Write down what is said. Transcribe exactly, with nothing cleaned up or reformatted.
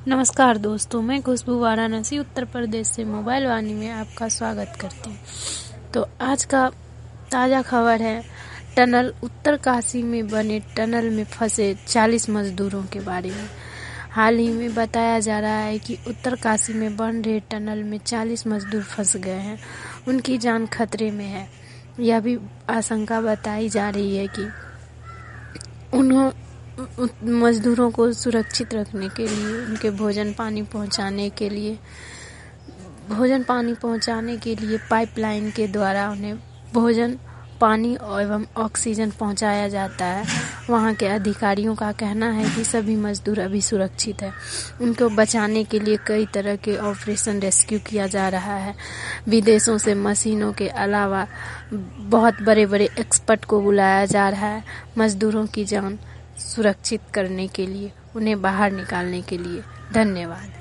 नमस्कार दोस्तों, मैं खुशबू वाराणसी उत्तर प्रदेश से मोबाइल वाणी में आपका स्वागत करती हूँ। तो आज का ताज़ा खबर है टनल उत्तरकाशी में बने टनल में फंसे चालीस मजदूरों के बारे में। हाल ही में बताया जा रहा है कि उत्तरकाशी में बन रहे टनल में चालीस मजदूर फंस गए हैं, उनकी जान खतरे में है। यह भी आशंका बताई जा रही है कि उन्हों मजदूरों को सुरक्षित रखने के लिए, उनके भोजन पानी पहुंचाने के लिए भोजन पानी पहुंचाने के लिए पाइपलाइन के द्वारा उन्हें भोजन पानी एवं ऑक्सीजन पहुंचाया जाता है। वहां के अधिकारियों का कहना है कि सभी मजदूर अभी सुरक्षित है। उनको बचाने के लिए कई तरह के ऑपरेशन रेस्क्यू किया जा रहा है। विदेशों से मशीनों के अलावा बहुत बड़े बड़े एक्सपर्ट को बुलाया जा रहा है मजदूरों की जान सुरक्षित करने के लिए, उन्हें बाहर निकालने के लिए। धन्यवाद।